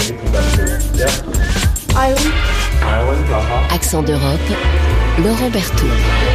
Accent d'Europe, Laurent Berthoud.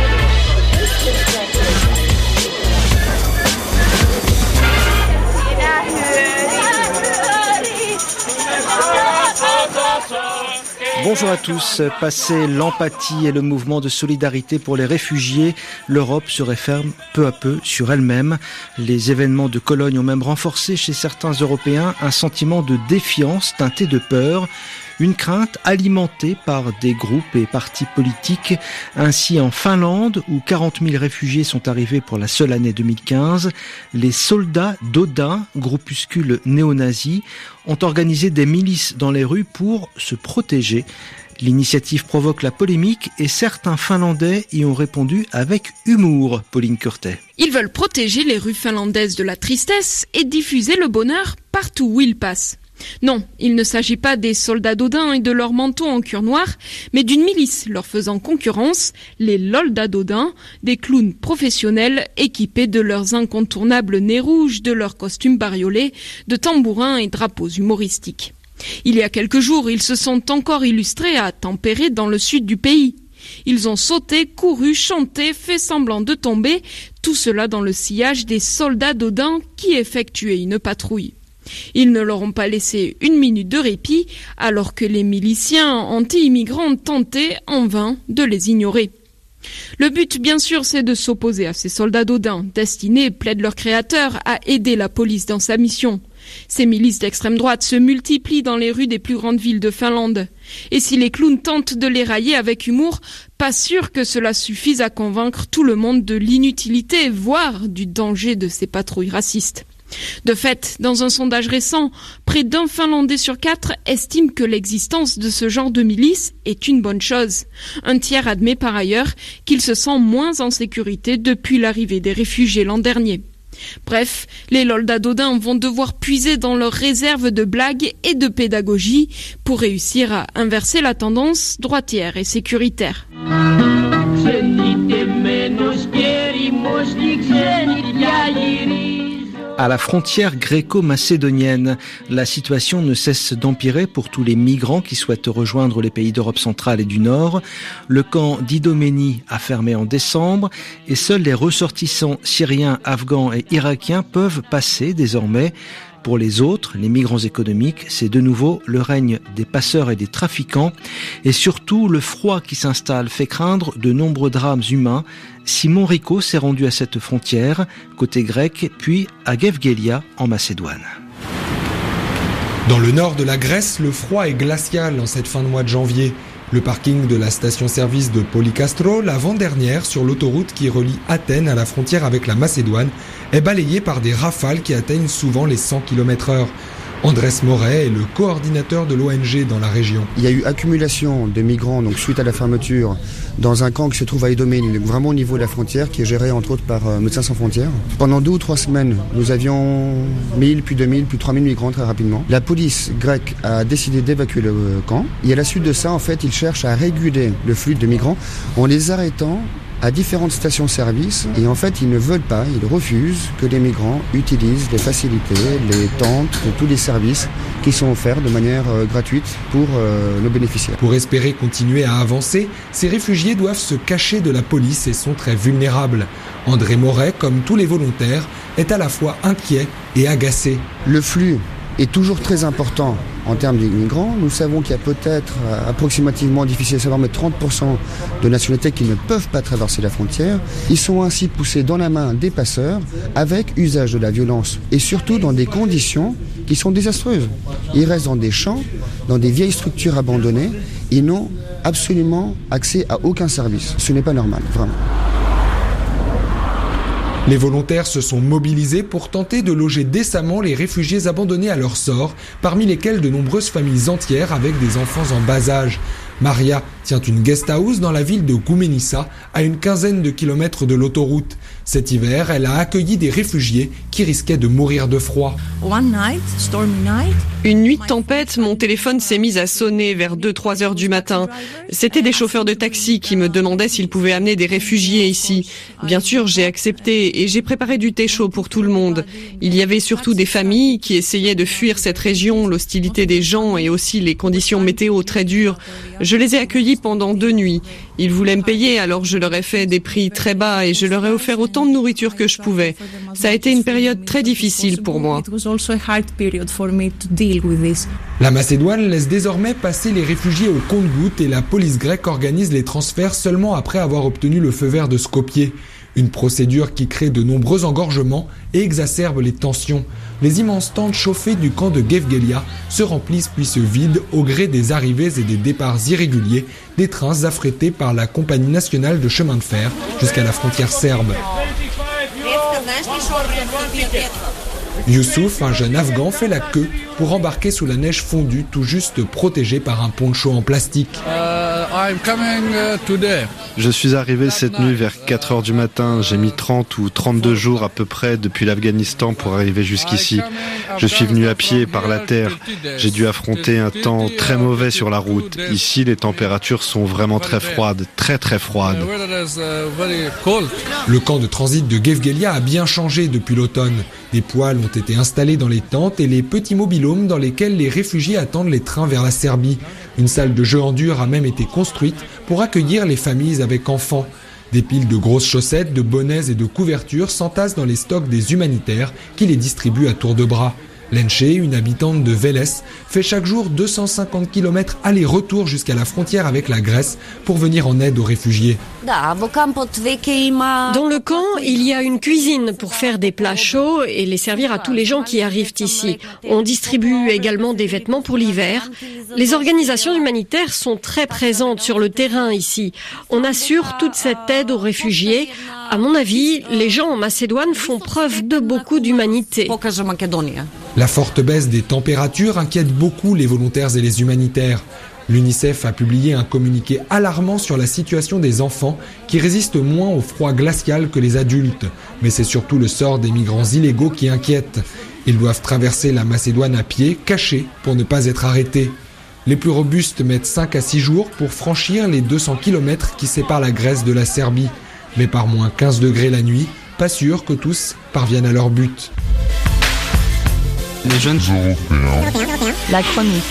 Bonjour à tous. Passé l'empathie et le mouvement de solidarité pour les réfugiés, l'Europe se referme peu à peu sur elle-même. Les événements de Cologne ont même renforcé chez certains Européens un sentiment de défiance teinté de peur. Une crainte alimentée par des groupes et partis politiques. Ainsi, en Finlande, où 40 000 réfugiés sont arrivés pour la seule année 2015, les soldats d'Odin, groupuscule néo-nazi, ont organisé des milices dans les rues pour se protéger. L'initiative provoque la polémique et certains Finlandais y ont répondu avec humour, Pauline Curtet. Ils veulent protéger les rues finlandaises de la tristesse et diffuser le bonheur partout où ils passent. Non, il ne s'agit pas des soldats d'Odin et de leurs manteaux en cuir noir, mais d'une milice leur faisant concurrence, les Loldas d'Odin, des clowns professionnels équipés de leurs incontournables nez rouges, de leurs costumes bariolés, de tambourins et drapeaux humoristiques. Il y a quelques jours, ils se sont encore illustrés à Tampere dans le sud du pays. Ils ont sauté, couru, chanté, fait semblant de tomber, tout cela dans le sillage des soldats d'Odin qui effectuaient une patrouille. Ils ne leur ont pas laissé une minute de répit, alors que les miliciens anti-immigrants tentaient en vain de les ignorer. Le but, bien sûr, c'est de s'opposer à ces soldats d'Odin, destinés, plaide leur créateur, à aider la police dans sa mission. Ces milices d'extrême droite se multiplient dans les rues des plus grandes villes de Finlande. Et si les clowns tentent de les railler avec humour, pas sûr que cela suffise à convaincre tout le monde de l'inutilité, voire du danger de ces patrouilles racistes. De fait, dans un sondage récent, près d'un Finlandais sur 4 estime que l'existence de ce genre de milice est une bonne chose. Un tiers admet par ailleurs qu'il se sent moins en sécurité depuis l'arrivée des réfugiés l'an dernier. Bref, les Loldas d'Odin vont devoir puiser dans leurs réserves de blagues et de pédagogie pour réussir à inverser la tendance droitière et sécuritaire. À la frontière gréco-macédonienne, la situation ne cesse d'empirer pour tous les migrants qui souhaitent rejoindre les pays d'Europe centrale et du Nord. Le camp d'Idomeni a fermé en décembre et seuls les ressortissants syriens, afghans et irakiens peuvent passer désormais. Pour les autres, les migrants économiques, c'est de nouveau le règne des passeurs et des trafiquants. Et surtout, le froid qui s'installe fait craindre de nombreux drames humains. Simon Rico s'est rendu à cette frontière, côté grec, puis à Gevgelia, en Macédoine. Dans le nord de la Grèce, le froid est glacial en cette fin de mois de janvier. Le parking de la station-service de Polycastro, l'avant-dernière sur l'autoroute qui relie Athènes à la frontière avec la Macédoine, est balayé par des rafales qui atteignent souvent les 100 km/h. Andrés Moret est le coordinateur de l'ONG dans la région. Il y a eu accumulation de migrants suite à la fermeture dans un camp qui se trouve à Idomeni, vraiment au niveau de la frontière, qui est géré entre autres par Médecins sans frontières. Pendant 2 ou 3 semaines, nous avions 1000, puis 2000, puis 3000 migrants très rapidement. La police grecque a décidé d'évacuer le camp. Et à la suite de ça, en fait, ils cherchent à réguler le flux de migrants en les arrêtant à différentes stations-service, et en fait ils ne veulent pas, ils refusent que les migrants utilisent les facilités, les tentes, tous les services qui sont offerts de manière gratuite pour nos bénéficiaires. Pour espérer continuer à avancer, ces réfugiés doivent se cacher de la police et sont très vulnérables. André Moret, comme tous les volontaires, est à la fois inquiet et agacé. Le flux est toujours très important en termes d'immigrants. Nous savons qu'il y a peut-être approximativement, difficile à savoir, mais 30% de nationalités qui ne peuvent pas traverser la frontière. Ils sont ainsi poussés dans la main des passeurs avec usage de la violence et surtout dans des conditions qui sont désastreuses. Ils restent dans des champs, dans des vieilles structures abandonnées. Ils n'ont absolument accès à aucun service. Ce n'est pas normal, vraiment. Les volontaires se sont mobilisés pour tenter de loger décemment les réfugiés abandonnés à leur sort, parmi lesquels de nombreuses familles entières avec des enfants en bas âge. Maria tient une guest house dans la ville de Gouménissa, à une quinzaine de kilomètres de l'autoroute. Cet hiver, elle a accueilli des réfugiés qui risquaient de mourir de froid. Une nuit de tempête, mon téléphone s'est mis à sonner vers 2-3 heures du matin. C'était des chauffeurs de taxi qui me demandaient s'ils pouvaient amener des réfugiés ici. Bien sûr, j'ai accepté et j'ai préparé du thé chaud pour tout le monde. Il y avait surtout des familles qui essayaient de fuir cette région, l'hostilité des gens et aussi les conditions météo très dures. Je les ai accueillis pendant 2 nuits. Ils voulaient me payer, alors je leur ai fait des prix très bas et je leur ai offert autant de nourriture que je pouvais. Ça a été une période très difficile pour moi. La Macédoine laisse désormais passer les réfugiés au compte-gouttes et la police grecque organise les transferts seulement après avoir obtenu le feu vert de Skopje. Une procédure qui crée de nombreux engorgements et exacerbe les tensions. Les immenses tentes chauffées du camp de Gevgelia se remplissent puis se vident au gré des arrivées et des départs irréguliers des trains affrétés par la Compagnie nationale de chemin de fer jusqu'à la frontière serbe. Youssouf, un jeune Afghan, fait la queue pour embarquer sous la neige fondue, tout juste protégé par un poncho en plastique. Je suis arrivé cette nuit vers 4h du matin. J'ai mis 30 ou 32 jours à peu près depuis l'Afghanistan pour arriver jusqu'ici. Je suis venu à pied par la terre. J'ai dû affronter un temps très mauvais sur la route. Ici, les températures sont vraiment très froides, très très froides. Le camp de transit de Gevgelia a bien changé depuis l'automne. Des poêles ont été installés dans les tentes et les petits mobil-homes dans lesquels les réfugiés attendent les trains vers la Serbie. Une salle de jeu en dur a même été construite pour accueillir les familles avec enfants. Des piles de grosses chaussettes, de bonnets et de couvertures s'entassent dans les stocks des humanitaires qui les distribuent à tour de bras. Lenche, une habitante de Veles, fait chaque jour 250 km aller-retour jusqu'à la frontière avec la Grèce pour venir en aide aux réfugiés. Dans le camp, il y a une cuisine pour faire des plats chauds et les servir à tous les gens qui arrivent ici. On distribue également des vêtements pour l'hiver. Les organisations humanitaires sont très présentes sur le terrain ici. On assure toute cette aide aux réfugiés. À mon avis, les gens en Macédoine font preuve de beaucoup d'humanité. La forte baisse des températures inquiète beaucoup les volontaires et les humanitaires. L'UNICEF a publié un communiqué alarmant sur la situation des enfants qui résistent moins au froid glacial que les adultes. Mais c'est surtout le sort des migrants illégaux qui inquiète. Ils doivent traverser la Macédoine à pied, cachés, pour ne pas être arrêtés. Les plus robustes mettent 5 à 6 jours pour franchir les 200 km qui séparent la Grèce de la Serbie. Mais par moins 15 degrés la nuit, pas sûr que tous parviennent à leur but. Les jeunes Européens. La chronique.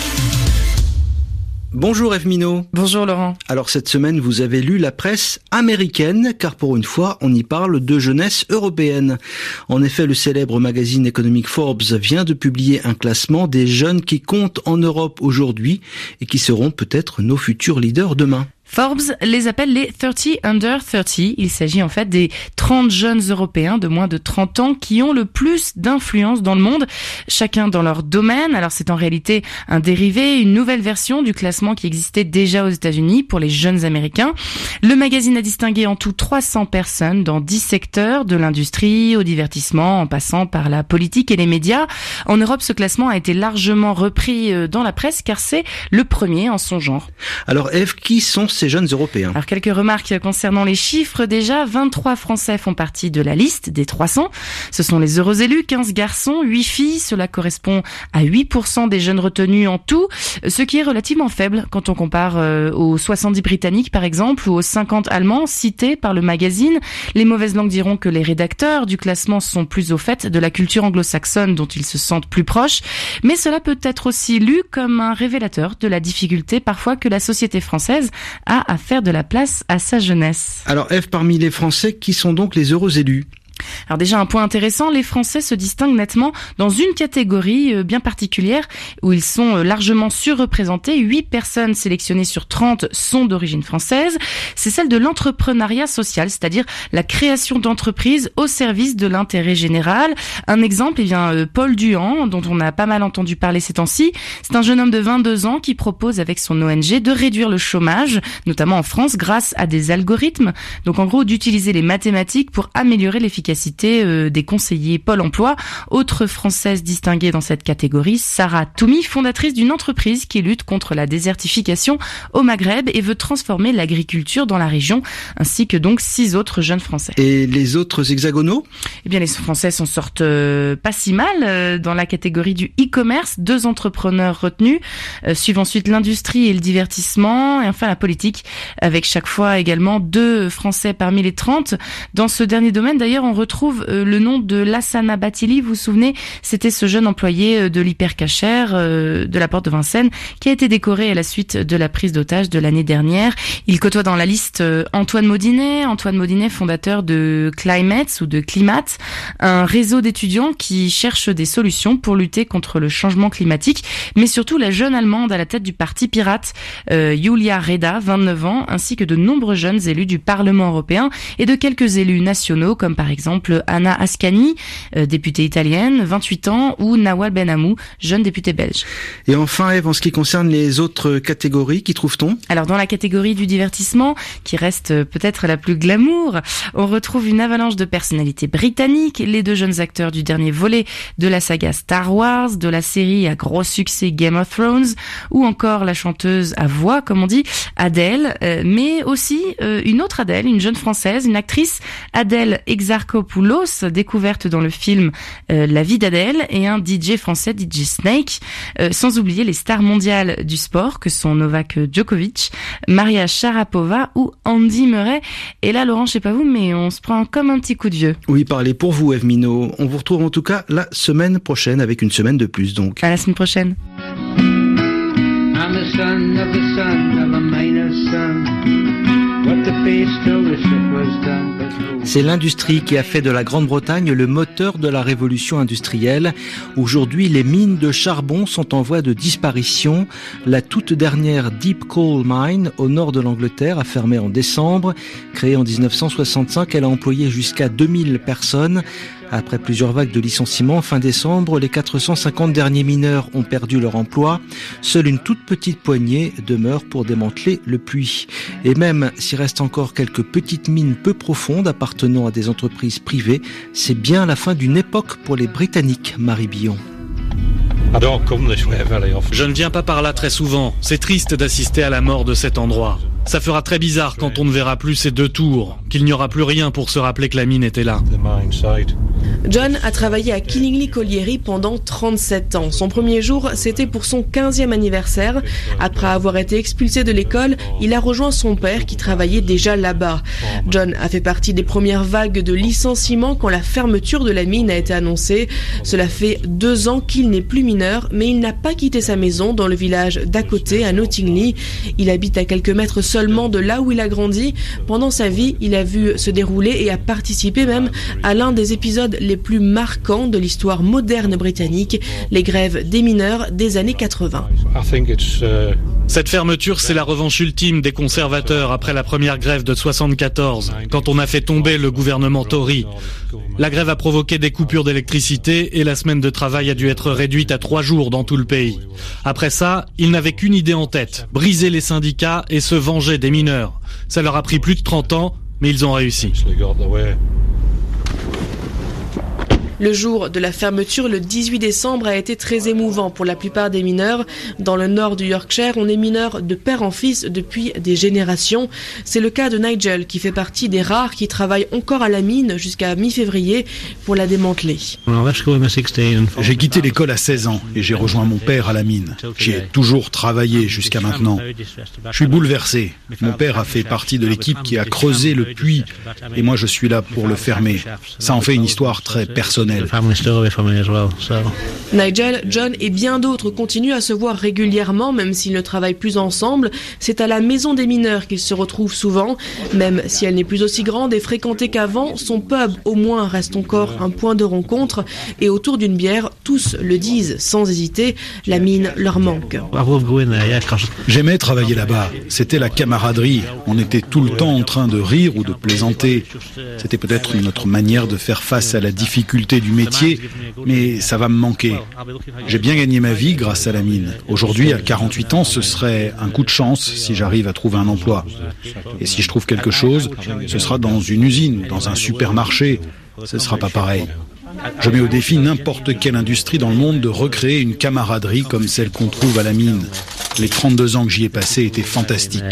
Bonjour Eve Minot. Bonjour Laurent. Alors cette semaine, vous avez lu la presse américaine, car pour une fois, on y parle de jeunesse européenne. En effet, le célèbre magazine économique Forbes vient de publier un classement des jeunes qui comptent en Europe aujourd'hui et qui seront peut-être nos futurs leaders demain. Forbes les appelle les 30 under 30. Il s'agit en fait des 30 jeunes européens de moins de 30 ans qui ont le plus d'influence dans le monde, chacun dans leur domaine. Alors c'est en réalité un dérivé, une nouvelle version du classement qui existait déjà aux États-Unis pour les jeunes américains. Le magazine a distingué en tout 300 personnes dans 10 secteurs, de l'industrie au divertissement, en passant par la politique et les médias. En Europe, ce classement a été largement repris dans la presse car c'est le premier en son genre. Alors Eve, qui sont ces jeunes européens? Alors quelques remarques concernant les chiffres. Déjà, 23 Français font partie de la liste des 300. Ce sont les heureux élus, 15 garçons, 8 filles. Cela correspond à 8% des jeunes retenus en tout, ce qui est relativement faible quand on compare aux 70 Britanniques par exemple ou aux 50 Allemands cités par le magazine. Les mauvaises langues diront que les rédacteurs du classement sont plus au fait de la culture anglo-saxonne dont ils se sentent plus proches. Mais cela peut être aussi lu comme un révélateur de la difficulté parfois que la société française a à faire de la place à sa jeunesse. Alors Eve, parmi les Français, qui sont donc les heureux élus? Alors déjà un point intéressant, les Français se distinguent nettement dans une catégorie bien particulière où ils sont largement surreprésentés. 8 personnes sélectionnées sur 30 sont d'origine française. C'est celle de l'entrepreneuriat social, c'est-à-dire la création d'entreprises au service de l'intérêt général. Un exemple, Paul Duhan, dont on a pas mal entendu parler ces temps-ci. C'est un jeune homme de 22 ans qui propose avec son ONG de réduire le chômage, notamment en France, grâce à des algorithmes. Donc en gros, d'utiliser les mathématiques pour améliorer l'efficacité l'efficacité des conseillers Pôle emploi. Autre Française distinguée dans cette catégorie, Sarah Toumi, fondatrice d'une entreprise qui lutte contre la désertification au Maghreb et veut transformer l'agriculture dans la région, ainsi que donc 6 autres jeunes Français. Et les autres hexagonaux ? Eh bien, les Français s'en sortent pas si mal dans la catégorie du e-commerce. 2 entrepreneurs retenus. Suivent ensuite l'industrie et le divertissement, et enfin la politique, avec chaque fois également 2 Français parmi les 30. Dans ce dernier domaine, d'ailleurs, on retrouve le nom de Lassana Bathily. Vous vous souvenez, c'était ce jeune employé de l'hypercachère de la Porte de Vincennes qui a été décoré à la suite de la prise d'otage de l'année dernière. Il côtoie dans la liste Antoine Maudinet, fondateur de Climates ou de Climate, un réseau d'étudiants qui cherchent des solutions pour lutter contre le changement climatique, mais surtout la jeune Allemande à la tête du parti pirate, Julia Reda, 29 ans, ainsi que de nombreux jeunes élus du Parlement européen et de quelques élus nationaux, comme par exemple Anna Ascani, députée italienne, 28 ans, ou Nawal Benhamou, jeune député belge. Et enfin, Ève, en ce qui concerne les autres catégories, qui trouve-t-on ? Alors, dans la catégorie du divertissement, qui reste peut-être la plus glamour, on retrouve une avalanche de personnalités britanniques, les 2 jeunes acteurs du dernier volet de la saga Star Wars, de la série à gros succès Game of Thrones, ou encore la chanteuse à voix, comme on dit, Adèle, mais aussi une autre Adèle, une jeune Française, une actrice, Adèle Exarchopoulos, découverte dans le film La vie d'Adèle, et un DJ français, DJ Snake, sans oublier les stars mondiales du sport, que sont Novak Djokovic, Maria Sharapova ou Andy Murray. Et là, Laurent, je sais pas vous, mais on se prend comme un petit coup de vieux. Oui, parlez pour vous, Ève Minot. On vous retrouve en tout cas la semaine prochaine, avec une semaine de plus, donc. À la semaine prochaine. I'm the son of a miner's son. What the face to wish it was done. C'est l'industrie qui a fait de la Grande-Bretagne le moteur de la révolution industrielle. Aujourd'hui, les mines de charbon sont en voie de disparition. La toute dernière Deep Coal Mine, au nord de l'Angleterre, a fermé en décembre. Créée en 1965, elle a employé jusqu'à 2000 personnes. Après plusieurs vagues de licenciements, fin décembre, les 450 derniers mineurs ont perdu leur emploi. Seule une toute petite poignée demeure pour démanteler le puits. Et même s'il reste encore quelques petites mines peu profondes appartenant à des entreprises privées, c'est bien la fin d'une époque pour les Britanniques, Marie Billon. Je ne viens pas par là très souvent. C'est triste d'assister à la mort de cet endroit. Ça fera très bizarre quand on ne verra plus ces 2 tours, qu'il n'y aura plus rien pour se rappeler que la mine était là. John a travaillé à Killingly Colliery pendant 37 ans. Son premier jour, c'était pour son 15e anniversaire. Après avoir été expulsé de l'école, il a rejoint son père qui travaillait déjà là-bas. John a fait partie des premières vagues de licenciements quand la fermeture de la mine a été annoncée. Cela fait 2 ans qu'il n'est plus mineur, mais il n'a pas quitté sa maison dans le village d'à côté, à Nottingley. Il habite à quelques mètres seulement de là où il a grandi. Pendant sa vie, il a vu se dérouler et a participé même à l'un des épisodes les plus marquants de l'histoire moderne britannique, les grèves des mineurs des années 80. Cette fermeture, c'est la revanche ultime des conservateurs après la première grève de 74, quand on a fait tomber le gouvernement Tory. La grève a provoqué des coupures d'électricité et la semaine de travail a dû être réduite à 3 jours dans tout le pays. Après ça, ils n'avaient qu'une idée en tête, briser les syndicats et se venger des mineurs. Ça leur a pris plus de 30 ans, mais ils ont réussi. Le jour de la fermeture, le 18 décembre, a été très émouvant pour la plupart des mineurs. Dans le nord du Yorkshire, on est mineur de père en fils depuis des générations. C'est le cas de Nigel, qui fait partie des rares qui travaillent encore à la mine jusqu'à mi-février pour la démanteler. J'ai quitté l'école à 16 ans et j'ai rejoint mon père à la mine. J'y ai toujours travaillé jusqu'à maintenant. Je suis bouleversé. Mon père a fait partie de l'équipe qui a creusé le puits et moi je suis là pour le fermer. Ça en fait une histoire très personnelle. Nigel, John et bien d'autres continuent à se voir régulièrement, même s'ils ne travaillent plus ensemble. C'est à la maison des mineurs qu'ils se retrouvent souvent. Même si elle n'est plus aussi grande et fréquentée qu'avant, son pub au moins reste encore un point de rencontre. Et autour d'une bière, tous le disent sans hésiter, la mine leur manque. J'aimais travailler là-bas. C'était la camaraderie. On était tout le temps en train de rire ou de plaisanter. C'était peut-être notre manière de faire face à la difficulté du métier, mais ça va me manquer. J'ai bien gagné ma vie grâce à la mine. Aujourd'hui, à 48 ans, ce serait un coup de chance si j'arrive à trouver un emploi. Et si je trouve quelque chose, ce sera dans une usine, dans un supermarché. Ce ne sera pas pareil. Je mets au défi n'importe quelle industrie dans le monde de recréer une camaraderie comme celle qu'on trouve à la mine. Les 32 ans que j'y ai passés étaient fantastiques.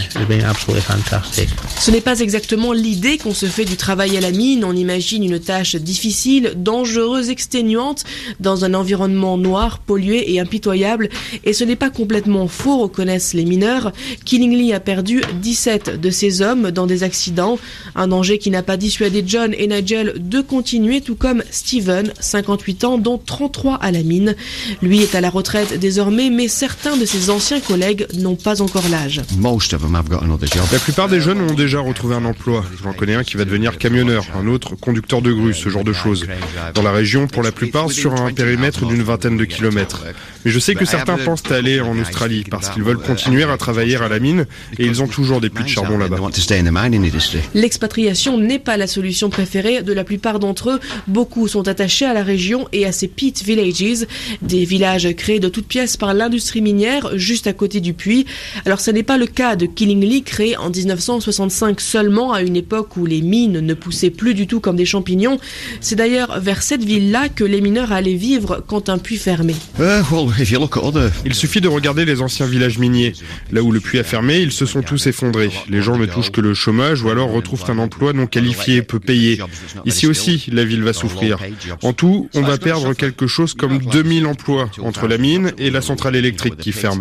Ce n'est pas exactement l'idée qu'on se fait du travail à la mine. On imagine une tâche difficile, dangereuse, exténuante, dans un environnement noir, pollué et impitoyable. Et ce n'est pas complètement faux, reconnaissent les mineurs. Killingly a perdu 17 de ses hommes dans des accidents. Un danger qui n'a pas dissuadé John et Nigel de continuer, tout comme Steven, 58 ans, dont 33 à la mine. Lui est à la retraite désormais, mais certains de ses anciens collègues n'ont pas encore l'âge. La plupart des jeunes ont déjà retrouvé un emploi. J'en connais un qui va devenir camionneur, un autre conducteur de grue, ce genre de choses. Dans la région, pour la plupart, sur un périmètre d'une vingtaine de kilomètres. Mais je sais que certains pensent aller en Australie parce qu'ils veulent continuer à travailler à la mine et ils ont toujours des puits de charbon là-bas. L'expatriation n'est pas la solution préférée de la plupart d'entre eux. Beaucoup sont attachés à la région et à ces pit villages, des villages créés de toutes pièces par l'industrie minière juste à côté du puits. Alors ce n'est pas le cas de Killingly, créé en 1965 seulement, à une époque où les mines ne poussaient plus du tout comme des champignons. C'est d'ailleurs vers cette ville-là que les mineurs allaient vivre quand un puits fermait. Il suffit de regarder les anciens villages miniers. Là où le puits a fermé, ils se sont tous effondrés. Les gens ne touchent que le chômage ou alors retrouvent un emploi non qualifié, peu payé. Ici aussi, la ville va souffrir. En tout, on va perdre quelque chose comme 2000 emplois entre la mine et la centrale électrique qui ferme.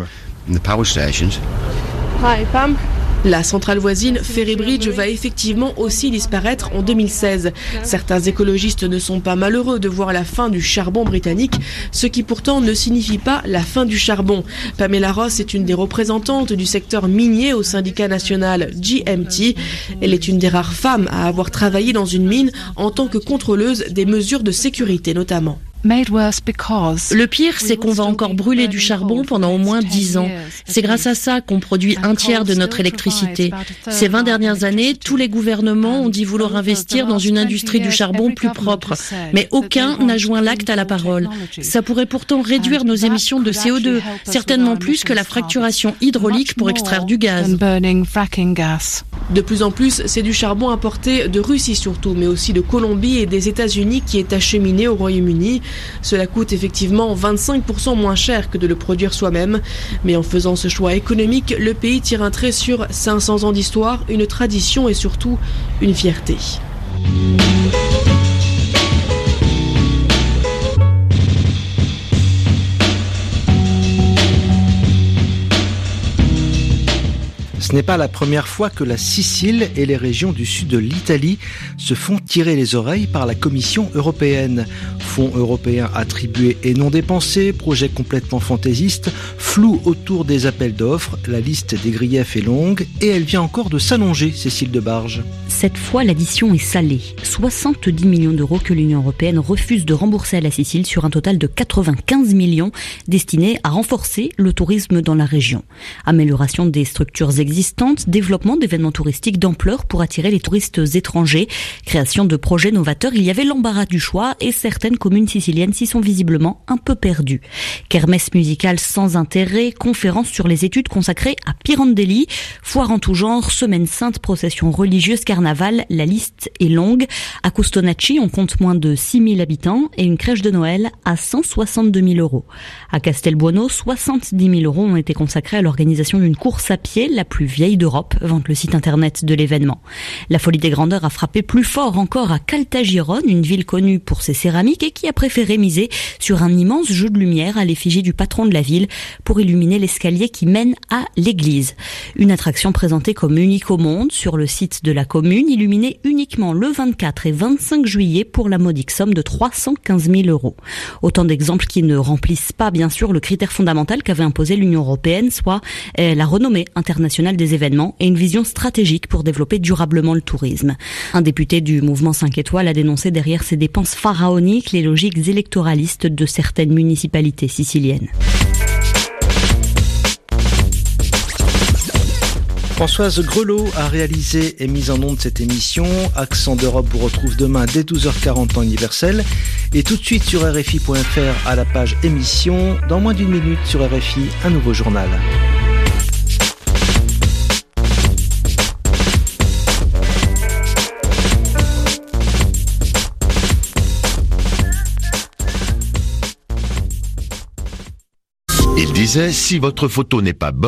Hi, Pam. La centrale voisine, Ferrybridge, va effectivement aussi disparaître en 2016. Certains écologistes ne sont pas malheureux de voir la fin du charbon britannique, ce qui pourtant ne signifie pas la fin du charbon. Pamela Ross est une des représentantes du secteur minier au syndicat national GMT. Elle est une des rares femmes à avoir travaillé dans une mine en tant que contrôleuse des mesures de sécurité notamment. Le pire, c'est qu'on va encore brûler du charbon pendant au moins 10 ans. C'est grâce à ça qu'on produit un tiers de notre électricité. Ces 20 dernières années, tous les gouvernements ont dit vouloir investir dans une industrie du charbon plus propre. Mais aucun n'a joint l'acte à la parole. Ça pourrait pourtant réduire nos émissions de CO2, certainement plus que la fracturation hydraulique pour extraire du gaz. De plus en plus, c'est du charbon importé de Russie surtout, mais aussi de Colombie et des États-Unis qui est acheminé au Royaume-Uni. Cela coûte effectivement 25% moins cher que de le produire soi-même. Mais en faisant ce choix économique, le pays tire un trait sur 500 ans d'histoire, une tradition et surtout une fierté. Ce n'est pas la première fois que la Sicile et les régions du sud de l'Italie se font tirer les oreilles par la Commission européenne. Fonds européens attribués et non dépensés, projets complètement fantaisistes, flou autour des appels d'offres, la liste des griefs est longue et elle vient encore de s'allonger, Cécile Debarge. Cette fois, l'addition est salée. 70 millions d'euros que l'Union européenne refuse de rembourser à la Sicile sur un total de 95 millions destinés à renforcer le tourisme dans la région. Amélioration des structures existantes, développement d'événements touristiques d'ampleur pour attirer les touristes étrangers, création de projets novateurs. Il y avait l'embarras du choix et certaines communes siciliennes s'y sont visiblement un peu perdues. Kermesse musicale sans intérêt, conférences sur les études consacrées à Pirandelli, foire en tout genre, semaine sainte, procession religieuse, carnaval, la liste est longue. À Custonacci, on compte moins de 6 000 habitants et une crèche de Noël à 162 000 euros. À Castelbuono, 70 000 euros ont été consacrés à l'organisation d'une course à pied, la plus vieille d'Europe, vante le site internet de l'événement. La folie des grandeurs a frappé plus fort encore à Caltagirone, une ville connue pour ses céramiques et qui a préféré miser sur un immense jeu de lumière à l'effigie du patron de la ville pour illuminer l'escalier qui mène à l'église. Une attraction présentée comme unique au monde sur le site de la commune, illuminée uniquement le 24 et 25 juillet pour la modique somme de 315 000 euros. Autant d'exemples qui ne remplissent pas, bien sûr, le critère fondamental qu'avait imposé l'Union européenne, soit la renommée internationale des événements et une vision stratégique pour développer durablement le tourisme. Un député du mouvement 5 étoiles a dénoncé derrière ces dépenses pharaoniques les logiques électoralistes de certaines municipalités siciliennes. Françoise Grelot a réalisé et mis en onde cette émission. Accent d'Europe vous retrouve demain dès 12h40 temps universel. Et tout de suite sur RFI.fr à la page émission. Dans moins d'une minute sur RFI, un nouveau journal. disait, si votre photo n'est pas bonne,